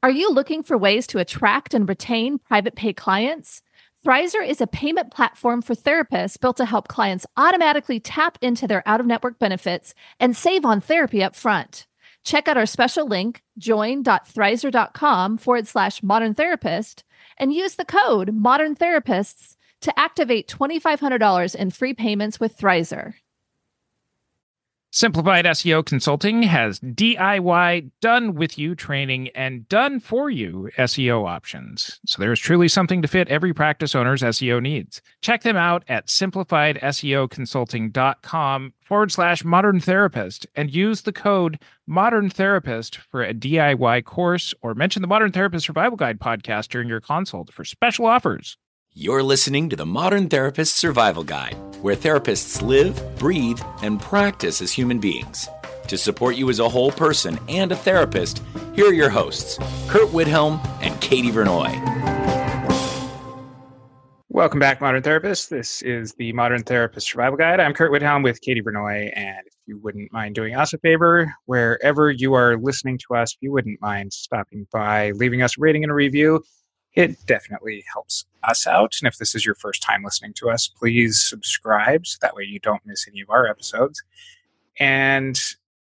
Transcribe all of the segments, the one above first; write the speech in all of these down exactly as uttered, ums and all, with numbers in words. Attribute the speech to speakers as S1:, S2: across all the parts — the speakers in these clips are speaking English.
S1: Are you looking for ways to attract and retain private pay clients? Thrizer is a payment platform for therapists built to help clients automatically tap into their out-of-network benefits and save on therapy up front. Check out our special link, join.thrizer.com forward slash modern therapist, and use the code modern therapists to activate twenty-five hundred dollars in free payments with Thrizer.
S2: Simplified S E O Consulting has D I Y, done-with-you training and done-for-you S E O options. So there's truly something to fit every practice owner's S E O needs. Check them out at simplifiedseoconsulting.com forward slash modern therapist and use the code modern therapist for a D I Y course, or mention the Modern Therapist Survival Guide podcast during your consult for special offers.
S3: You're listening to the Modern Therapist Survival Guide, where therapists live, breathe, and practice as human beings. To support you as a whole person and a therapist, here are your hosts, Kurt Widhelm and Katie Vernoy.
S2: Welcome back, Modern Therapists. This is the Modern Therapist Survival Guide. I'm Kurt Widhelm with Katie Vernoy, and if you wouldn't mind doing us a favor, wherever you are listening to us, if you wouldn't mind stopping by, leaving us a rating and a review, it definitely helps us out. And if this is your first time listening to us, please subscribe so that way you don't miss any of our episodes. And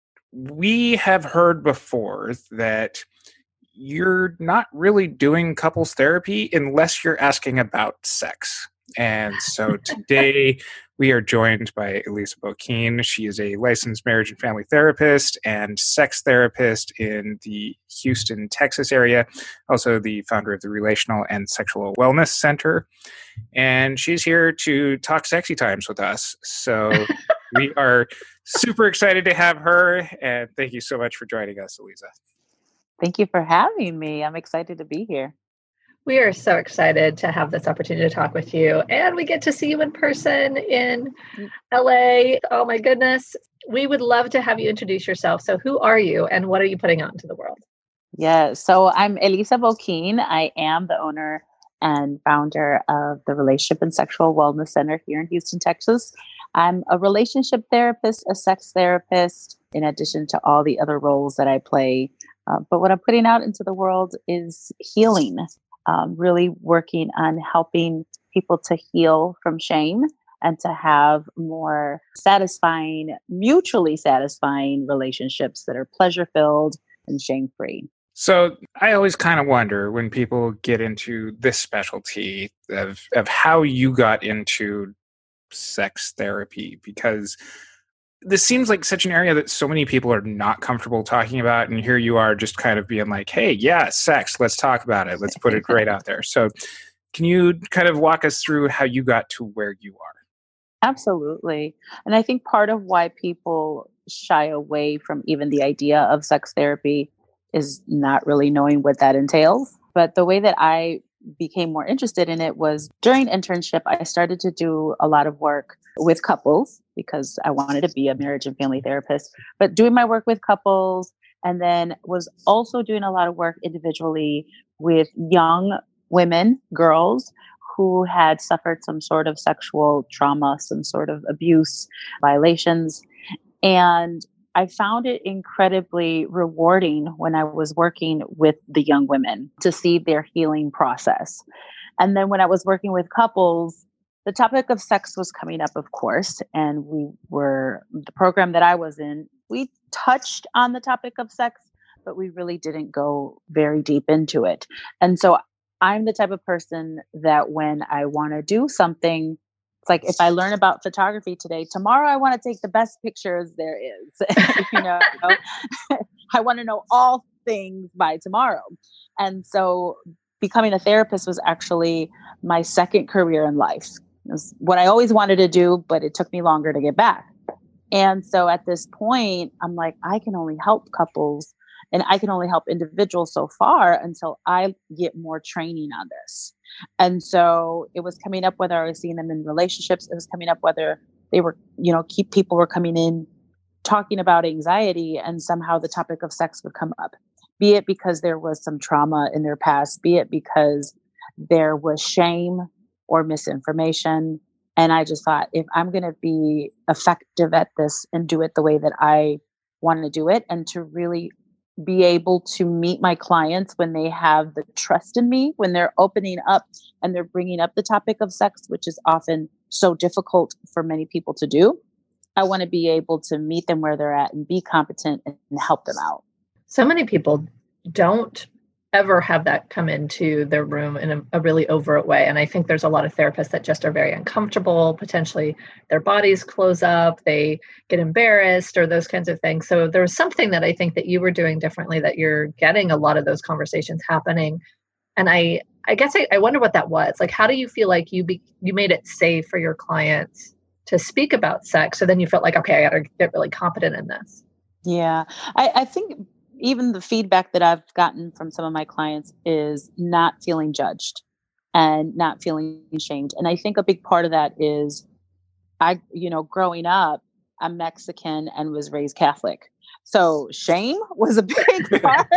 S2: we have heard before that you're not really doing couples therapy unless you're asking about sex. And so today we are joined by Elisa Boquin. She is a licensed marriage and family therapist and sex therapist in the Houston, Texas area, also the founder of the Relational and Sexual Wellness Center. And she's here to talk sexy times with us. So we are super excited to have her. And thank you so much for joining us, Elisa.
S4: Thank you for having me. I'm excited to be here.
S1: We are so excited to have this opportunity to talk with you. And we get to see you in person in L A. Oh my goodness. We would love to have you introduce yourself. So who are you and what are you putting out into the world?
S4: Yeah, so I'm Elisa Boquin. I am the owner and founder of the Relationship and Sexual Wellness Center here in Houston, Texas. I'm a relationship therapist, a sex therapist, in addition to all the other roles that I play. Uh, but what I'm putting out into the world is healing. Um, really working on helping people to heal from shame and to have more satisfying, mutually satisfying relationships that are pleasure-filled and shame-free.
S2: So I always kind of wonder when people get into this specialty of, of how you got into sex therapy, because this seems like such an area that so many people are not comfortable talking about. And here you are just kind of being like, hey, yeah, sex, let's talk about it. Let's put it right out there. So can you kind of walk us through how you got to where you are?
S4: Absolutely. And I think part of why people shy away from even the idea of sex therapy is not really knowing what that entails. But the way that I became more interested in it was during internship, I started to do a lot of work with couples because I wanted to be a marriage and family therapist, but doing my work with couples, and then was also doing a lot of work individually with young women, girls who had suffered some sort of sexual trauma, some sort of abuse, violations. And I found it incredibly rewarding when I was working with the young women to see their healing process. And then when I was working with couples, the topic of sex was coming up, of course, and we were, the program that I was in, we touched on the topic of sex, but we really didn't go very deep into it. And so I'm the type of person that when I want to do something, it's like if I learn about photography today, tomorrow I want to take the best pictures there is. you know, I want to know all things by tomorrow. And so becoming a therapist was actually my second career in life. It was what I always wanted to do, but it took me longer to get back. And so at this point, I'm like, I can only help couples and I can only help individuals so far until I get more training on this. And so it was coming up whether I was seeing them in relationships. It was coming up whether they were, you know, keep people were coming in talking about anxiety, and somehow the topic of sex would come up, be it because there was some trauma in their past, be it because there was shame or misinformation. And I just thought, if I'm going to be effective at this and do it the way that I want to do it, and to really be able to meet my clients when they have the trust in me, when they're opening up and they're bringing up the topic of sex, which is often so difficult for many people to do. I want to be able to meet them where they're at and be competent and help them out.
S5: So many people don't ever have that come into their room in a, a really overt way. And I think there's a lot of therapists that just are very uncomfortable. Potentially their bodies close up, they get embarrassed or those kinds of things. So there's something that I think that you were doing differently, that you're getting a lot of those conversations happening. And I, I guess I, I wonder what that was. Like, how do you feel like you be, you made it safe for your clients to speak about sex? So then you felt like, okay, I got to get really competent in this.
S4: Yeah, I, I think even the feedback that I've gotten from some of my clients is not feeling judged and not feeling shamed. And I think a big part of that is I, you know, growing up, I'm Mexican and was raised Catholic. So shame was a big part,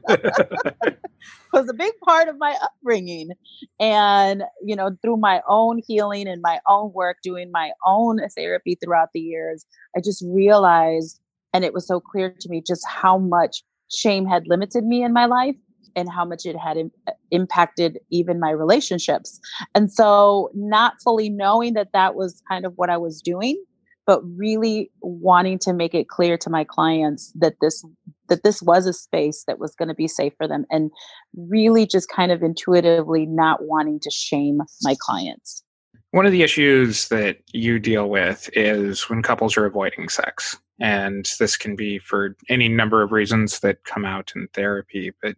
S4: was a big part of my upbringing. And, you know, through my own healing and my own work, doing my own therapy throughout the years, I just realized, and it was so clear to me just how much shame had limited me in my life and how much it had im- impacted even my relationships. And so not fully knowing that that was kind of what I was doing, but really wanting to make it clear to my clients that this that this was a space that was going to be safe for them, and really just kind of intuitively not wanting to shame my clients.
S2: One of the issues that you deal with is when couples are avoiding sex. And this can be for any number of reasons that come out in therapy. But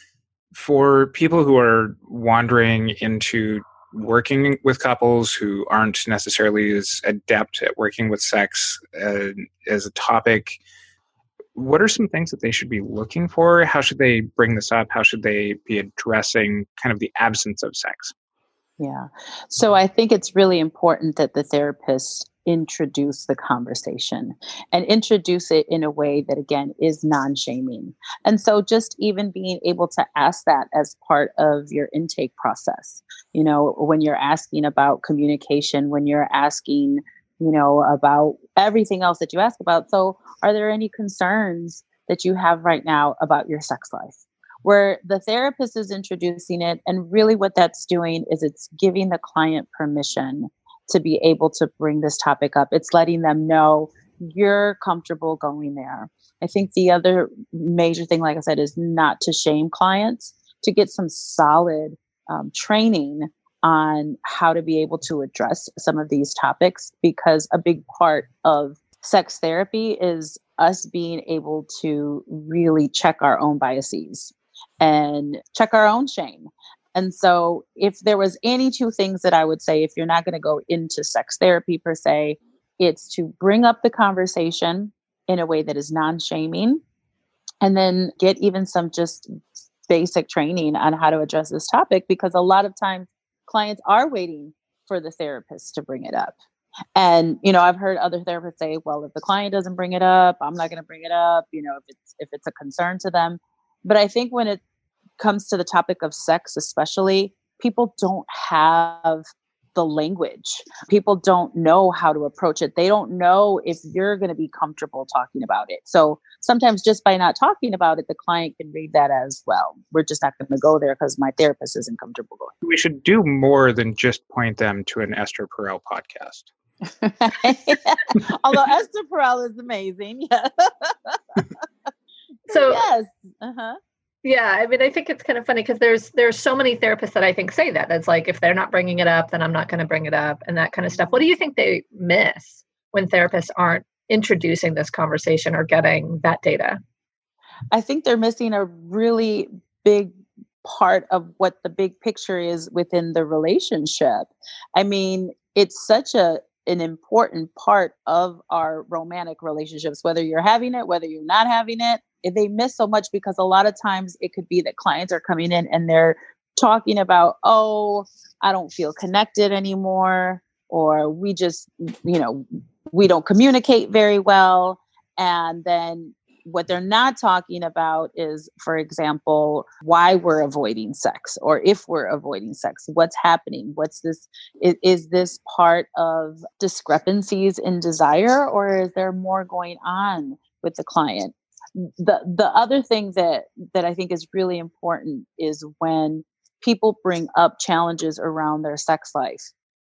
S2: for people who are wandering into working with couples who aren't necessarily as adept at working with sex uh, as a topic, what are some things that they should be looking for? How should they bring this up? How should they be addressing kind of the absence of sex?
S4: Yeah. So I think it's really important that the therapist introduce the conversation and introduce it in a way that, again, is non-shaming. And so just even being able to ask that as part of your intake process, you know, when you're asking about communication, when you're asking, you know, about everything else that you ask about. So are there any concerns that you have right now about your sex life? Where the therapist is introducing it. And really what that's doing is it's giving the client permission to be able to bring this topic up. It's letting them know you're comfortable going there. I think the other major thing, like I said, is not to shame clients, to get some solid um, training on how to be able to address some of these topics, because a big part of sex therapy is us being able to really check our own biases and check our own shame. And so if there was any two things that I would say, if you're not going to go into sex therapy per se, it's to bring up the conversation in a way that is non-shaming, and then get even some just basic training on how to address this topic, because a lot of times clients are waiting for the therapist to bring it up. And, you know, I've heard other therapists say, well, if the client doesn't bring it up, I'm not going to bring it up, you know, if it's, if it's a concern to them. But I think when it comes to the topic of sex, especially, people don't have the language. People don't know how to approach it. They don't know if you're going to be comfortable talking about it. So sometimes just by not talking about it, the client can read that as, well, we're just not going to go there because my therapist isn't comfortable going.
S2: We should do more than just point them to an Esther Perel podcast.
S4: Although Esther Perel is amazing. Yeah.
S5: So
S4: yes. Uh-huh.
S5: Yeah, I mean, I think it's kind of funny because there's there's so many therapists that I think say that. It's like, if they're not bringing it up, then I'm not going to bring it up, and that kind of stuff. What do you think they miss when therapists aren't introducing this conversation or getting that data?
S4: I think they're missing a really big part of what the big picture is within the relationship. I mean, it's such a an important part of our romantic relationships, whether you're having it, whether you're not having it. They miss so much because a lot of times it could be that clients are coming in and they're talking about, oh, I don't feel connected anymore, or we just, you know, we don't communicate very well. And then what they're not talking about is, for example, why we're avoiding sex, or if we're avoiding sex, what's happening? What's this? Is, is this part of discrepancies in desire, or is there more going on with the client? The the other thing that that I think is really important is when people bring up challenges around their sex life.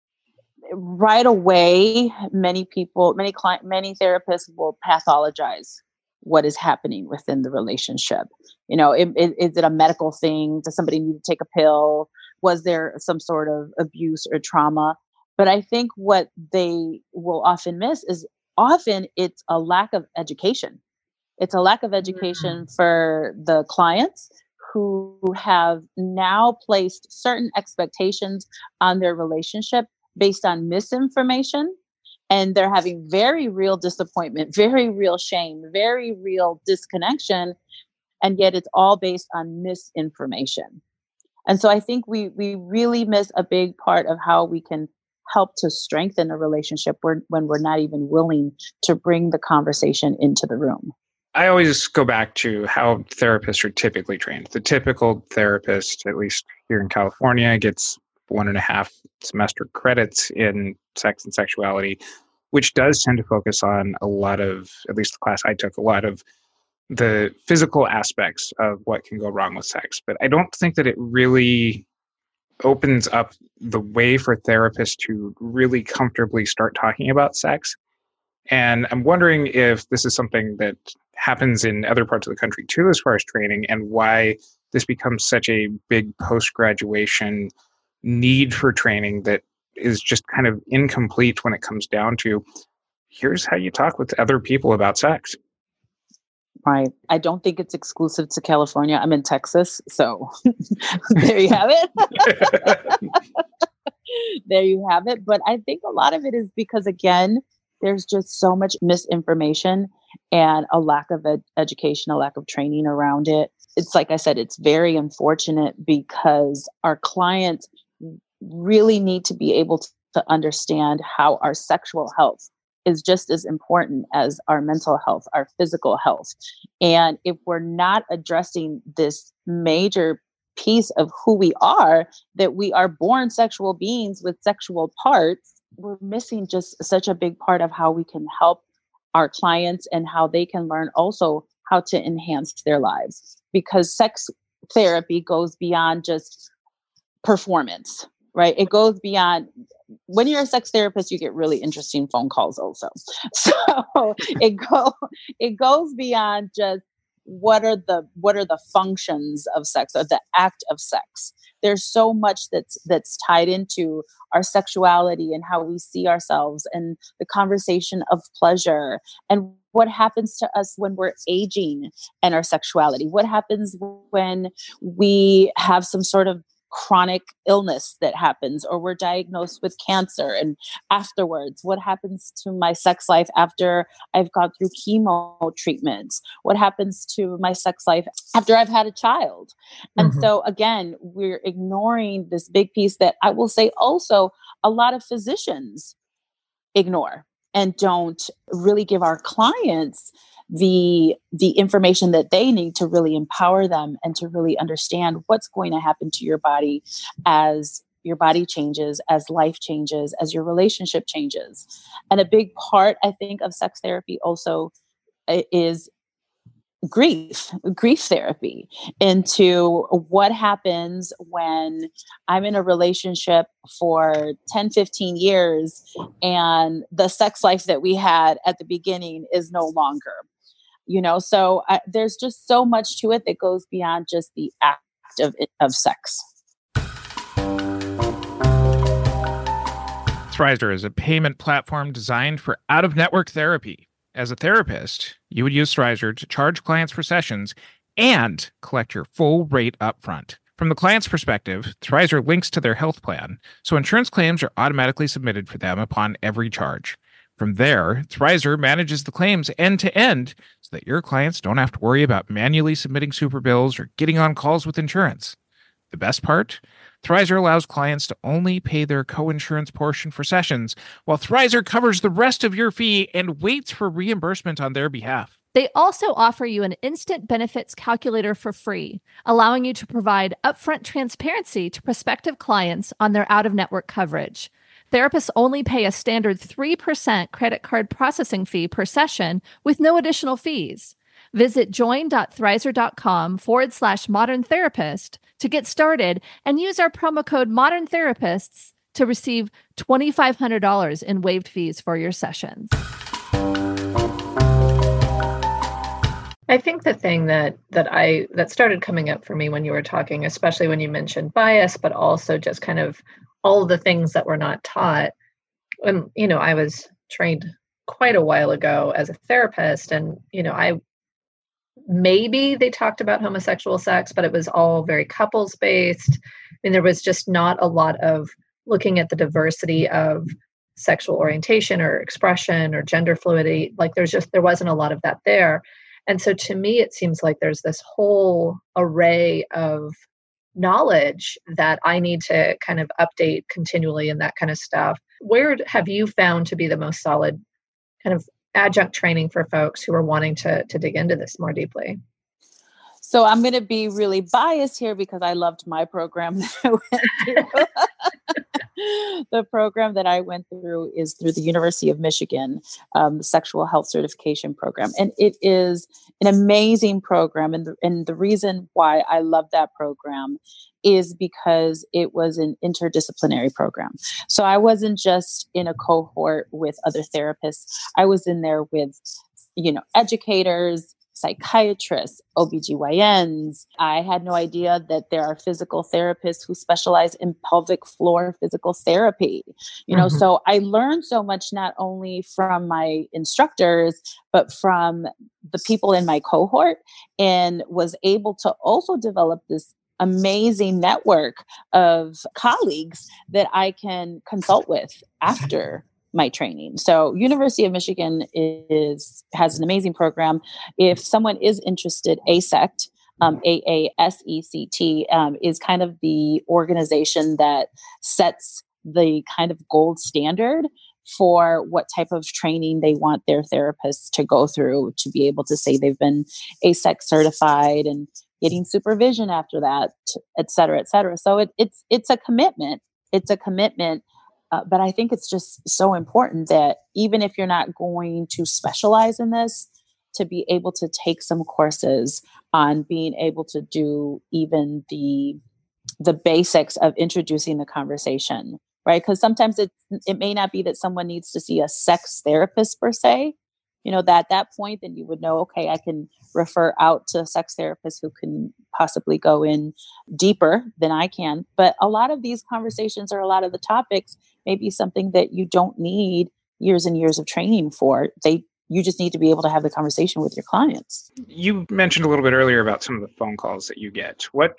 S4: Right away, many people, many client, many therapists will pathologize what is happening within the relationship. You know, it, it, is it a medical thing? Does somebody need to take a pill? Was there some sort of abuse or trauma? But I think what they will often miss is often it's a lack of education. It's a lack of education mm-hmm. for the clients who have now placed certain expectations on their relationship based on misinformation. And they're having very real disappointment, very real shame, very real disconnection. And yet it's all based on misinformation. And so I think we we really miss a big part of how we can help to strengthen a relationship when, when we're not even willing to bring the conversation into the room.
S2: I always go back to how therapists are typically trained. The typical therapist, at least here in California, gets one and a half semester credits in sex and sexuality, which does tend to focus on a lot of, at least the class I took, a lot of the physical aspects of what can go wrong with sex. But I don't think that it really opens up the way for therapists to really comfortably start talking about sex. And I'm wondering if this is something that happens in other parts of the country too, as far as training, and why this becomes such a big post-graduation need for training that is just kind of incomplete when it comes down to, here's how you talk with other people about sex.
S4: Right. I don't think it's exclusive to California. I'm in Texas, so there you have it. There you have it. But I think a lot of it is because, again, there's just so much misinformation and a lack of ed- education, a lack of training around it. It's like I said, it's very unfortunate because our clients really need to be able to, to understand how our sexual health is just as important as our mental health, our physical health. And if we're not addressing this major piece of who we are, that we are born sexual beings with sexual parts, we're missing just such a big part of how we can help our clients and how they can learn also how to enhance their lives. Because sex therapy goes beyond just performance, right? It goes beyond, when you're a sex therapist, you get really interesting phone calls also. So it go it goes beyond just what are the what are the functions of sex or the act of sex. There's so much that's that's tied into our sexuality and how we see ourselves and the conversation of pleasure and what happens to us when we're aging and our sexuality. What happens when we have some sort of chronic illness that happens, or we're diagnosed with cancer, and afterwards, what happens to my sex life after I've gone through chemo treatments? What happens to my sex life after I've had a child? And mm-hmm. so again, we're ignoring this big piece that I will say also a lot of physicians ignore and don't really give our clients the the information that they need to really empower them and to really understand what's going to happen to your body as your body changes, as life changes, as your relationship changes. And a big part, I think, of sex therapy also is grief, grief therapy into what happens when I'm in a relationship for ten, fifteen years and the sex life that we had at the beginning is no longer. You know, so uh, there's just so much to it that goes beyond just the act of, of sex.
S6: Thrizer is a payment platform designed for out-of-network therapy. As a therapist, you would use Thrizer to charge clients for sessions and collect your full rate upfront. From the client's perspective, Thrizer links to their health plan, so insurance claims are automatically submitted for them upon every charge. From there, Thrizer manages the claims end-to-end so that your clients don't have to worry about manually submitting super bills or getting on calls with insurance. The best part? Thrizer allows clients to only pay their co-insurance portion for sessions, while Thrizer covers the rest of your fee and waits for reimbursement on their behalf.
S1: They also offer you an instant benefits calculator for free, allowing you to provide upfront transparency to prospective clients on their out-of-network coverage. Therapists only pay a standard three percent credit card processing fee per session with no additional fees. Visit join.thrizer.com forward slash modern therapist to get started and use our promo code modern therapists to receive twenty-five hundred dollars in waived fees for your sessions.
S5: I think the thing that that I that started coming up for me when you were talking, especially when you mentioned bias, but also just kind of all of the things that were not taught. And, you know, I was trained quite a while ago as a therapist, and, you know, I maybe they talked about homosexual sex, but it was all very couples based. I mean, there was just not a lot of looking at the diversity of sexual orientation or expression or gender fluidity. Like there's just, there wasn't a lot of that there. And so to me, it seems like there's this whole array of knowledge that I need to kind of update continually and that kind of stuff. Where have you found to be the most solid kind of adjunct training for folks who are wanting to, to dig into this more deeply?
S4: So I'm going to be really biased here because I loved my program that I went through. The program that I went through is through the University of Michigan, um, the Sexual Health Certification Program. And it is an amazing program. And the, and the reason why I love that program is because it was an interdisciplinary program. So I wasn't just in a cohort with other therapists. I was in there with, you know, educators, psychiatrists, O B G Y Ns. I had no idea that there are physical therapists who specialize in pelvic floor physical therapy. You know, mm-hmm. So I learned so much, not only from my instructors, but from the people in my cohort, and was able to also develop this amazing network of colleagues that I can consult with after my training. So University of Michigan is has an amazing program. If someone is interested, A S E C T, um, A A S E C T, um, is kind of the organization that sets the kind of gold standard for what type of training they want their therapists to go through to be able to say they've been A S E C certified and getting supervision after that, et cetera, et cetera. So it, it's it's a commitment. It's a commitment. Uh, but I think it's just so important that even if you're not going to specialize in this, to be able to take some courses on being able to do even the the basics of introducing the conversation, right? Because sometimes it it may not be that someone needs to see a sex therapist per se. You know, that at that point, then you would know, okay, I can refer out to a sex therapist who can possibly go in deeper than I can. But a lot of these conversations or a lot of the topics may be something that you don't need years and years of training for. They you just need to be able to have the conversation with your clients.
S2: You mentioned a little bit earlier about some of the phone calls that you get. What?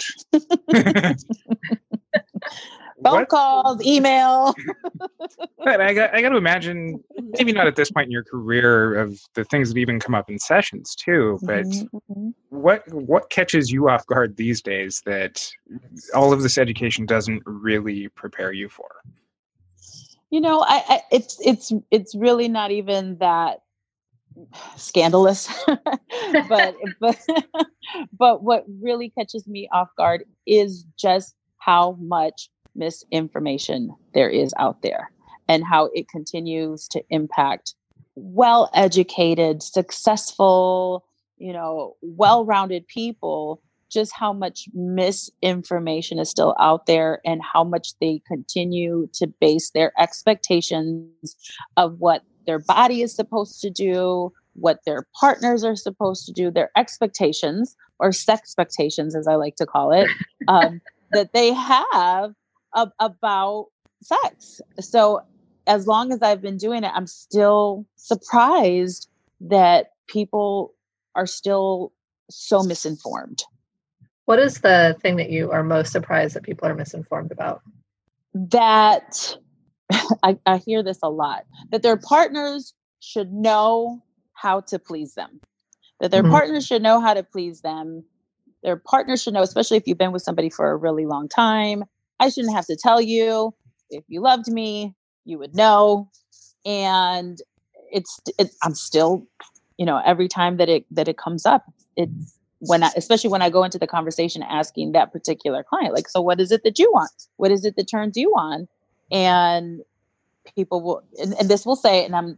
S4: Phone
S2: what? calls,
S4: email.
S2: But I got I got to imagine, maybe not at this point in your career, of the things that even come up in sessions too. But mm-hmm. what what catches you off guard these days that all of this education doesn't really prepare you for?
S4: You know, I, I it's it's it's really not even that scandalous, but but but what really catches me off guard is just how much misinformation there is out there and how it continues to impact well-educated, successful, you know, well-rounded people, just how much misinformation is still out there and how much they continue to base their expectations of what their body is supposed to do, what their partners are supposed to do, their expectations, or sex expectations, as I like to call it, um, that they have Of, about sex. So as long as I've been doing it, I'm still surprised that people are still so misinformed.
S5: What is the thing that you are most surprised that people are misinformed about?
S4: That I, I hear this a lot, that their partners should know how to please them, that their mm-hmm. partners should know how to please them. Their partners should know, especially if you've been with somebody for a really long time. I shouldn't have to tell you. If you loved me, you would know. And it's, it's I'm still, you know, every time that it that it comes up, it's when I, especially when I go into the conversation asking that particular client, like, so what is it that you want? What is it that turns you on? And people will, and, and this will say, and I'm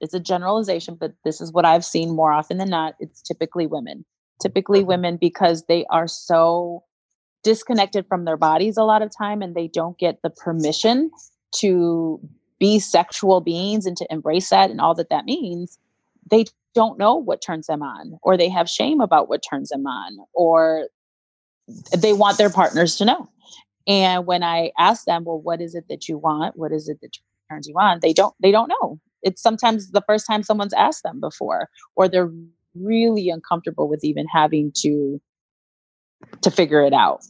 S4: it's a generalization, but this is what I've seen more often than not. It's typically women, typically women, because they are so disconnected from their bodies a lot of time, and they don't get the permission to be sexual beings and to embrace that and all that that means. They don't know what turns them on, or they have shame about what turns them on, or they want their partners to know. And when I ask them, well, what is it that you want? What is it that turns you on? They don't, they don't know. It's sometimes the first time someone's asked them before, or they're really uncomfortable with even having to, to figure it out.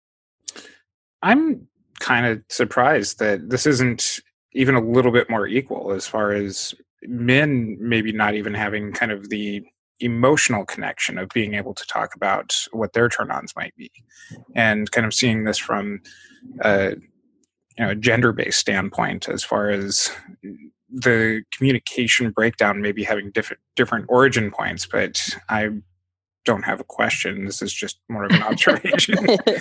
S2: I'm kind of surprised that this isn't even a little bit more equal, as far as men maybe not even having kind of the emotional connection of being able to talk about what their turn-ons might be, and kind of seeing this from a you know a gender-based standpoint, as far as the communication breakdown maybe having different different origin points. But I don't have a question. This is just more of an observation.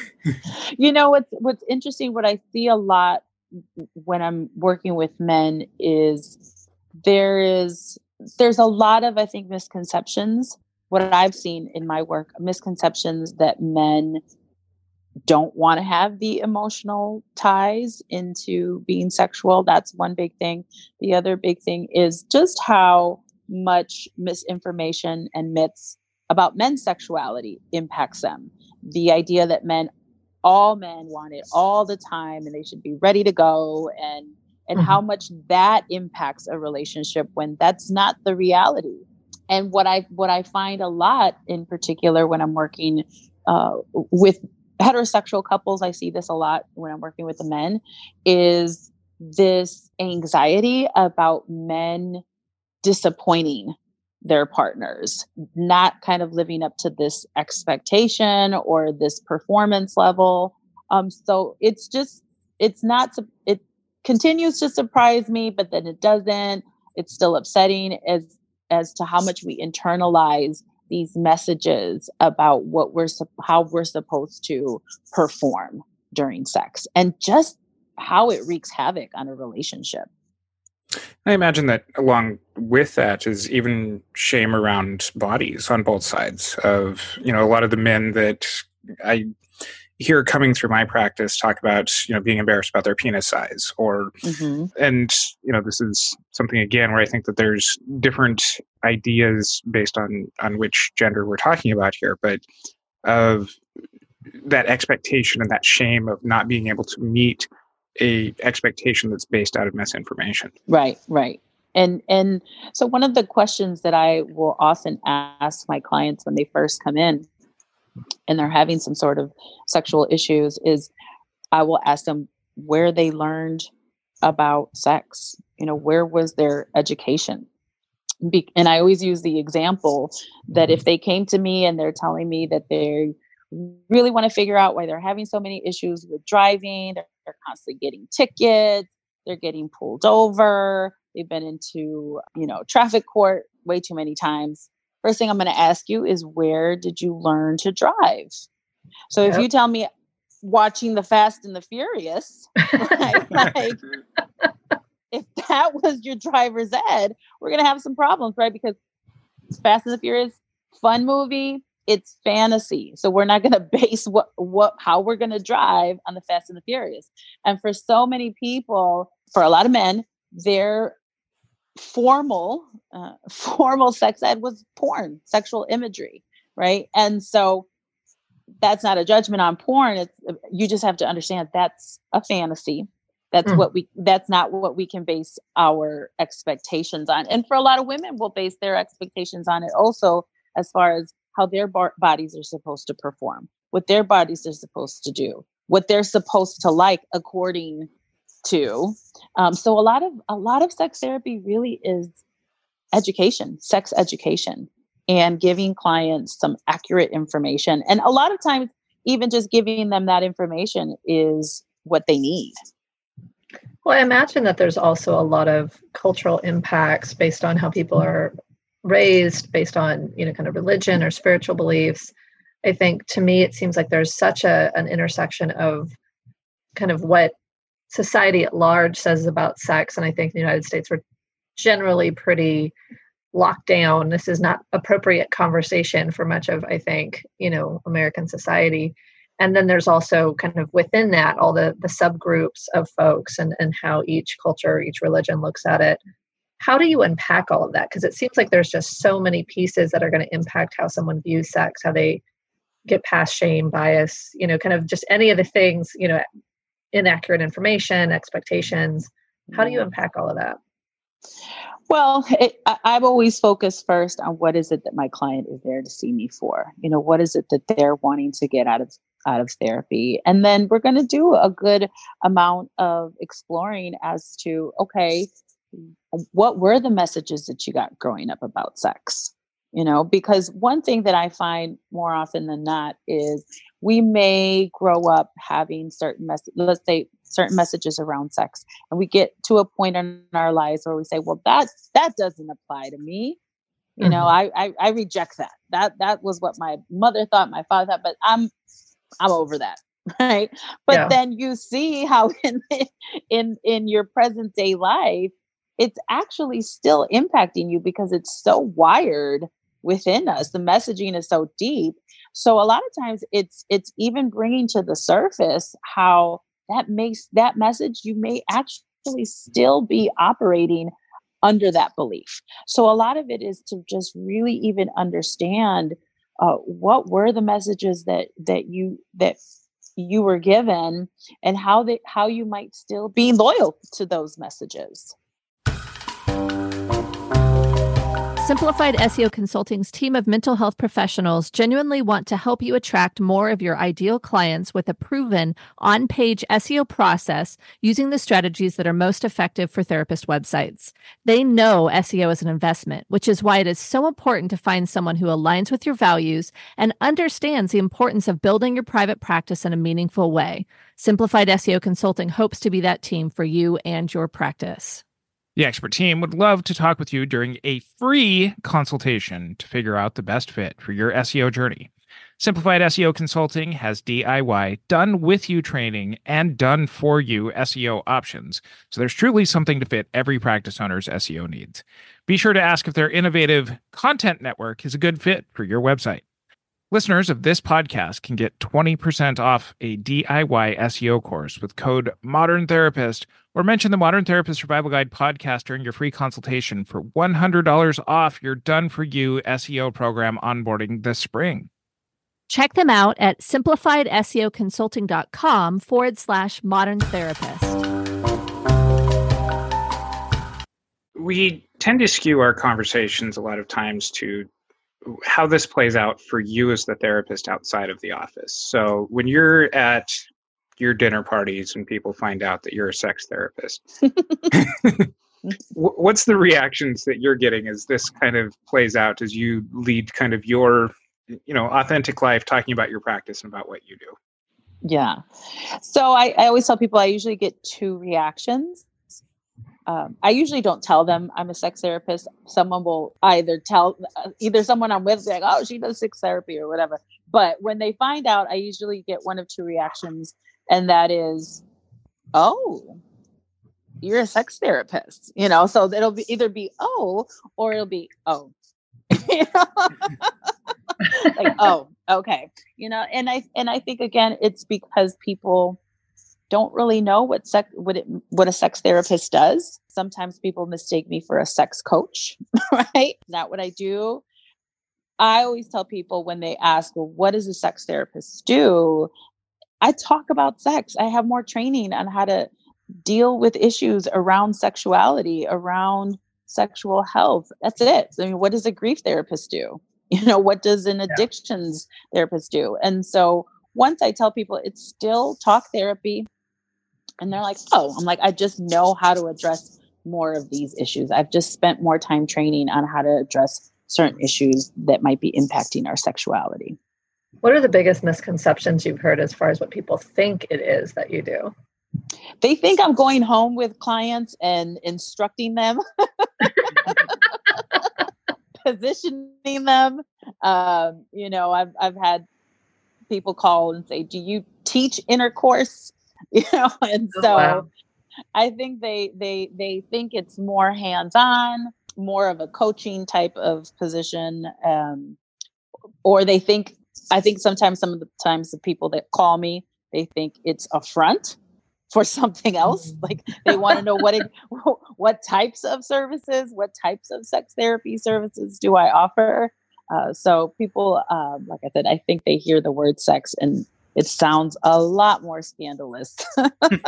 S4: You know, what's what's interesting, what I see a lot when I'm working with men is there is there's a lot of, I think, misconceptions. What I've seen in my work, misconceptions that men don't want to have the emotional ties into being sexual. That's one big thing. The other big thing is just how much misinformation and myths about men's sexuality impacts them. The idea that men, all men want it all the time and they should be ready to go, and and mm-hmm. how much that impacts a relationship when that's not the reality. And what I what I find a lot, in particular when I'm working uh, with heterosexual couples, I see this a lot when I'm working with the men, is this anxiety about men disappointing their partners, not kind of living up to this expectation or this performance level. Um, so it's just, it's not, it continues to surprise me, but then it doesn't. It's still upsetting as, as to how much we internalize these messages about what we're, how we're supposed to perform during sex, and just how it wreaks havoc on a relationship.
S2: I imagine that along with that is even shame around bodies on both sides of, you know, a lot of the men that I hear coming through my practice talk about, you know, being embarrassed about their penis size, or, mm-hmm. and, you know, this is something again where I think that there's different ideas based on, on which gender we're talking about here, but of that expectation and that shame of not being able to meet a expectation that's based out of misinformation.
S4: Right, right. And and so one of the questions that I will often ask my clients when they first come in and they're having some sort of sexual issues is I will ask them where they learned about sex. You know, where was their education? Be- and I always use the example that if they came to me and they're telling me that they really want to figure out why they're having so many issues with driving, they're, they're constantly getting tickets, they're getting pulled over, they've been into, you know, traffic court way too many times. First thing I'm going to ask you is, where did you learn to drive? So yep. If you tell me watching the Fast and the Furious, like, like if that was your driver's ed, we're going to have some problems, right? Because Fast and the Furious, fun movie, it's fantasy. So we're not going to base what, what, how we're going to drive on the Fast and the Furious. And for so many people, for a lot of men, their formal, uh, formal sex ed was porn, sexual imagery, right? And so that's not a judgment on porn. It's, you just have to understand that's a fantasy. That's mm. what we, that's not what we can base our expectations on. And for a lot of women, we'll base their expectations on it also, as far as how their bar- bodies are supposed to perform, what their bodies are supposed to do, what they're supposed to like according to. Um, so a lot of a lot of sex therapy really is education, sex education, and giving clients some accurate information. And a lot of times, even just giving them that information is what they need.
S5: Well, I imagine that there's also a lot of cultural impacts based on how people are raised, based on, you know, kind of religion or spiritual beliefs. I think to me, it seems like there's such a an intersection of kind of what society at large says about sex. And I think in the United States, we're generally pretty locked down. This is not appropriate conversation for much of, I think, you know, American society. And then there's also kind of within that, all the, the subgroups of folks and, and how each culture, each religion looks at it. How do you unpack all of that? Because it seems like there's just so many pieces that are going to impact how someone views sex, how they get past shame, bias, you know, kind of just any of the things, you know, inaccurate information, expectations. How do you unpack all of that?
S4: Well, it, I, I've always focused first on what is it that my client is there to see me for? You know, what is it that they're wanting to get out of out of therapy? And then we're going to do a good amount of exploring as to, okay, what were the messages that you got growing up about sex? You know, because one thing that I find more often than not is we may grow up having certain messages, let's say certain messages around sex, and we get to a point in our lives where we say, well, that, that doesn't apply to me. You mm-hmm. know, I, I, I reject that. That, that was what my mother thought, my father thought, but I'm, I'm over that. Right. But yeah. Then you see how in, in, in your present day life, it's actually still impacting you because it's so wired within us. The messaging is so deep. So a lot of times it's, it's even bringing to the surface how that makes that message, you may actually still be operating under that belief. So a lot of it is to just really even understand uh, what were the messages that, that you, that you were given and how they, how you might still be loyal to those messages.
S1: Simplified S E O Consulting's team of mental health professionals genuinely want to help you attract more of your ideal clients with a proven on-page S E O process using the strategies that are most effective for therapist websites. They know S E O is an investment, which is why it is so important to find someone who aligns with your values and understands the importance of building your private practice in a meaningful way. Simplified S E O Consulting hopes to be that team for you and your practice.
S6: The expert team would love to talk with you during a free consultation to figure out the best fit for your S E O journey. Simplified S E O Consulting has D I Y, done with you training and done for you S E O options. So there's truly something to fit every practice owner's S E O needs. Be sure to ask if their innovative content network is a good fit for your website. Listeners of this podcast can get twenty percent off a D I Y S E O course with code Modern Therapist, or mention the Modern Therapist Survival Guide podcast during your free consultation for one hundred dollars off your done-for-you S E O program onboarding this spring.
S1: Check them out at simplifiedseoconsulting.com forward slash modern therapist.
S2: We tend to skew our conversations a lot of times to how this plays out for you as the therapist outside of the office. So when you're at your dinner parties and people find out that you're a sex therapist, what's the reactions that you're getting as this kind of plays out as you lead kind of your, you know, authentic life, talking about your practice and about what you do?
S4: Yeah. So I, I always tell people I usually get two reactions. Um, I usually don't tell them I'm a sex therapist. Someone will either tell, uh, either someone I'm with, like, oh, she does sex therapy or whatever. But when they find out, I usually get one of two reactions. And that is, oh, you're a sex therapist, you know, so it'll be either be, oh, or it'll be, oh, like, oh, okay. You know, and I, and I think again, it's because people don't really know what sex, what it, what a sex therapist does. Sometimes people mistake me for a sex coach, right? Not what I do. I always tell people when they ask, well, what does a sex therapist do? I talk about sex. I have more training on how to deal with issues around sexuality, around sexual health. That's it. I mean, what does a grief therapist do? You know, what does an addictions yeah. therapist do? And so once I tell people it's still talk therapy, and they're like, oh, I'm like, I just know how to address more of these issues. I've just spent more time training on how to address certain issues that might be impacting our sexuality.
S5: What are the biggest misconceptions you've heard as far as what people think it is that you do?
S4: They think I'm going home with clients and instructing them, positioning them. Um, you know, I've I've had people call and say, "Do you teach intercourse?" You know, and so,
S5: oh, wow.
S4: I think they they they think it's more hands-on, more of a coaching type of position, um, or they think. I think sometimes some of the times the people that call me, they think it's a front for something else. Like they want to know what it, what types of services, what types of sex therapy services do I offer? Uh, so people, um, like I said, I think they hear the word sex and it sounds a lot more scandalous than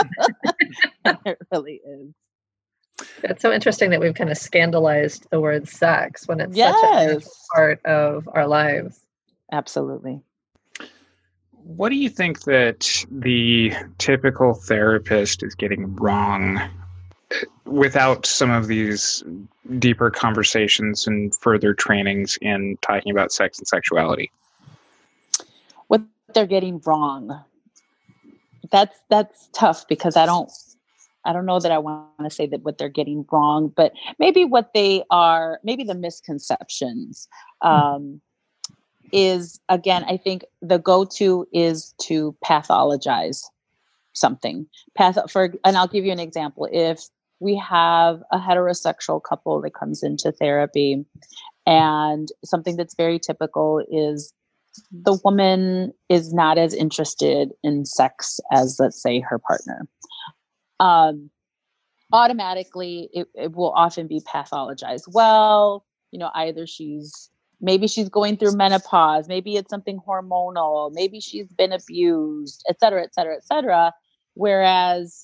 S4: it really is.
S5: It's so interesting that we've kind of scandalized the word sex when it's
S4: yes.
S5: such a natural part of our lives.
S4: Absolutely.
S2: What do you think that the typical therapist is getting wrong without some of these deeper conversations and further trainings in talking about sex and sexuality?
S4: What they're getting wrong. That's that's tough because I don't I don't know that I want to say that what they're getting wrong, but maybe what they are, maybe the misconceptions. Um, is again, I think the go-to is to pathologize something. Path for, and I'll give you an example. If we have a heterosexual couple that comes into therapy, and something that's very typical is the woman is not as interested in sex as, let's say, her partner. Um, automatically, it, it will often be pathologized. Well, you know, either she's Maybe she's going through menopause. Maybe it's something hormonal. Maybe she's been abused, et cetera, et cetera, et cetera. Whereas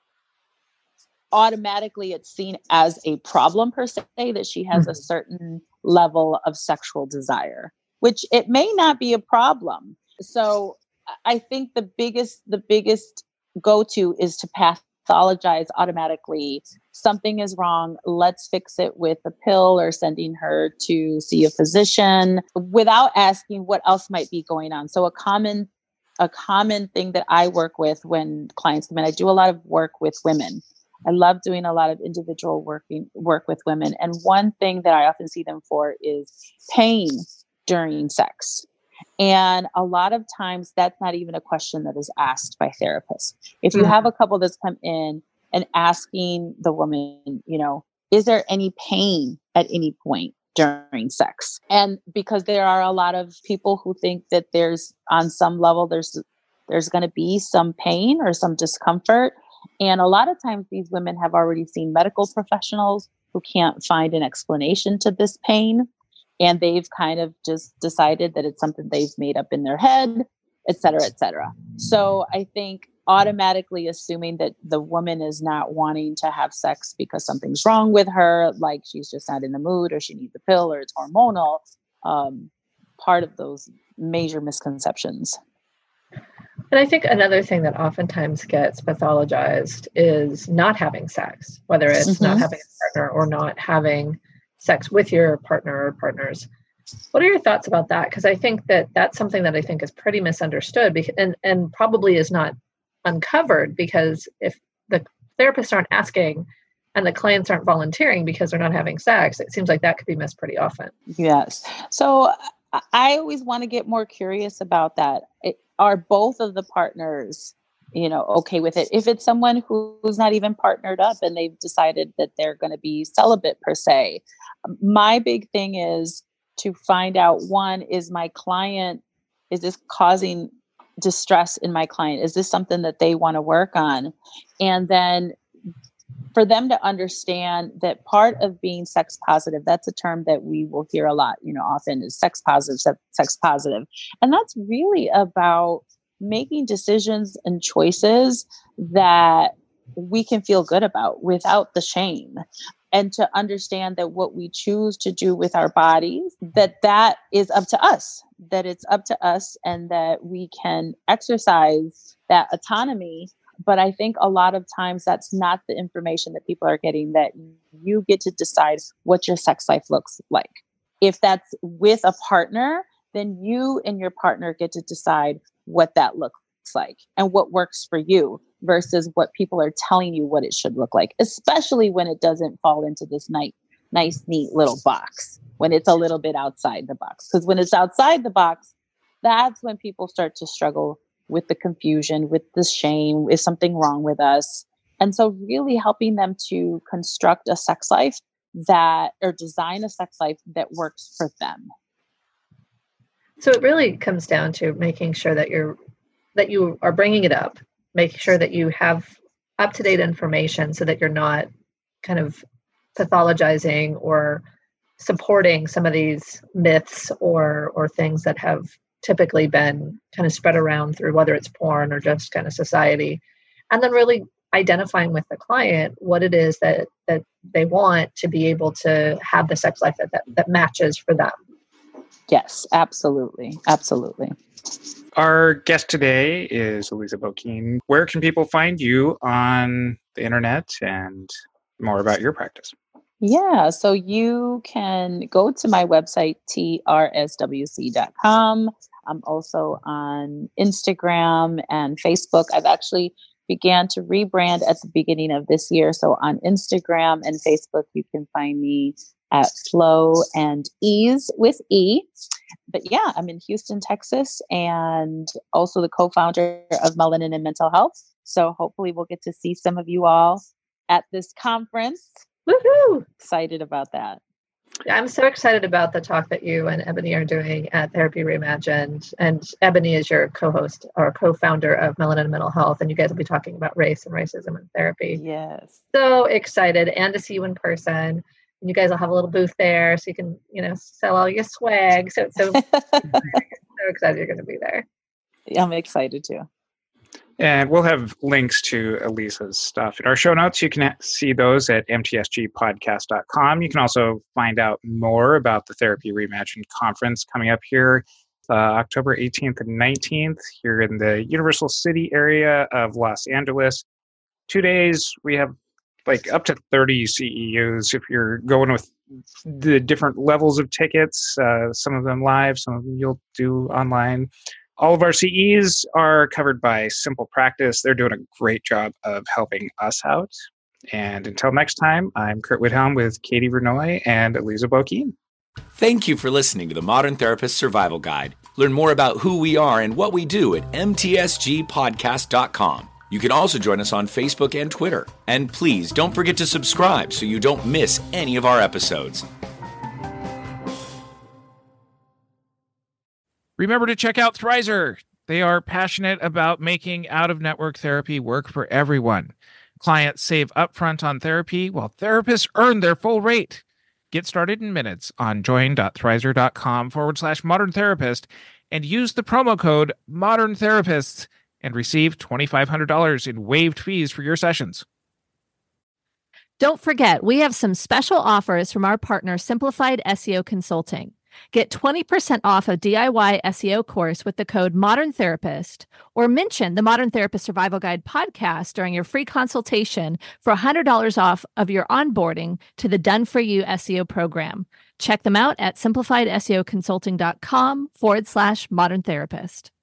S4: automatically it's seen as a problem per se, that she has mm-hmm. a certain level of sexual desire, which it may not be a problem. So I think the biggest, the biggest go-to is to pathologize automatically. Something is wrong. Let's fix it with a pill or sending her to see a physician without asking what else might be going on. So a common, a common thing that I work with when clients come in, I do a lot of work with women. I love doing a lot of individual working work with women. And one thing that I often see them for is pain during sex. And a lot of times that's not even a question that is asked by therapists. If you mm-hmm. have a couple that's come in and asking the woman, you know, is there any pain at any point during sex? And because there are a lot of people who think that there's, on some level, there's there's going to be some pain or some discomfort. And a lot of times these women have already seen medical professionals who can't find an explanation to this pain. And they've kind of just decided that it's something they've made up in their head, et cetera, et cetera. So I think automatically assuming that the woman is not wanting to have sex because something's wrong with her, like she's just not in the mood or she needs a pill or it's hormonal, um, part of those major misconceptions.
S5: And I think another thing that oftentimes gets pathologized is not having sex, whether it's mm-hmm. not having a partner or not having sex with your partner or partners. What are your thoughts about that? Because I think that that's something that I think is pretty misunderstood because, and, and probably is not uncovered, because if the therapists aren't asking and the clients aren't volunteering because they're not having sex, it seems like that could be missed pretty often.
S4: Yes. So I always want to get more curious about that. It, are both of the partners, you know, okay with it? If it's someone who's not even partnered up and they've decided that they're going to be celibate per se, my big thing is to find out, one, is my client, is this causing distress in my client? Is this something that they want to work on? And then for them to understand that part of being sex positive, that's a term that we will hear a lot, you know, often is sex positive, sex positive. And that's really about making decisions and choices that we can feel good about without the shame. And to understand that what we choose to do with our bodies, that that is up to us, that it's up to us and that we can exercise that autonomy. But I think a lot of times that's not the information that people are getting, that you get to decide what your sex life looks like. If that's with a partner, then you and your partner get to decide what that looks like and what works for you versus what people are telling you what it should look like, especially when it doesn't fall into this nice, nice, neat little box, when it's a little bit outside the box. Because when it's outside the box, that's when people start to struggle with the confusion, with the shame. Is something wrong with us? And so really helping them to construct a sex life that, or design a sex life that works for them.
S5: So it really comes down to making sure that you're, that you are bringing it up, making sure that you have up-to-date information so that you're not kind of pathologizing or supporting some of these myths or or things that have typically been kind of spread around through whether it's porn or just kind of society. And then really identifying with the client what it is that that they want to be able to have the sex life that, that, that matches for them.
S4: Yes, absolutely. Absolutely.
S2: Our guest today is Aliza Bokeem. Where can people find you on the internet and more about your practice?
S4: Yeah, so you can go to my website, T R S W C dot com. I'm also on Instagram and Facebook. I've actually began to rebrand at the beginning of this year. So on Instagram and Facebook, you can find me at Flow and Ease with E. But yeah, I'm in Houston, Texas, and also the co-founder of Melanin and Mental Health. So hopefully we'll get to see some of you all at this conference.
S5: Woohoo!
S4: Excited about that.
S5: Yeah, I'm so excited about the talk that you and Ebony are doing at Therapy Reimagined. And Ebony is your co-host or co-founder of Melanin and Mental Health. And you guys will be talking about race and racism in therapy.
S4: Yes.
S5: So excited, and to see you in person. And you guys will have a little booth there so you can, you know, sell all your swag. So so, so excited you're going to be there.
S4: Yeah, I'm excited too.
S2: And we'll have links to Aliza's stuff in our show notes. You can see those at m t s g podcast dot com. You can also find out more about the Therapy Reimagined conference coming up here uh, October eighteenth and nineteenth here in the Universal City area of Los Angeles. Two days, we have like up to thirty C E Us if you're going with the different levels of tickets, uh, some of them live, some of them you'll do online. All of our C Es are covered by Simple Practice. They're doing a great job of helping us out. And until next time, I'm Kurt Whithelm with Katie Vernoy and Aliza Bokeem.
S3: Thank you for listening to the Modern Therapist Survival Guide. Learn more about who we are and what we do at m t s g podcast dot com. You can also join us on Facebook and Twitter. And please don't forget to subscribe so you don't miss any of our episodes.
S6: Remember to check out Thrizer. They are passionate about making out-of-network therapy work for everyone. Clients save upfront on therapy while therapists earn their full rate. Get started in minutes on join.thrizer.com forward slash modern therapist and use the promo code modern therapists and receive twenty-five hundred dollars in waived fees for your sessions.
S1: Don't forget, we have some special offers from our partner, Simplified S E O Consulting. Get twenty percent off a D I Y S E O course with the code Modern Therapist, or mention the Modern Therapist Survival Guide podcast during your free consultation for one hundred dollars off of your onboarding to the Done For You S E O program. Check them out at simplified S E O consulting dot com forward slash modern therapist.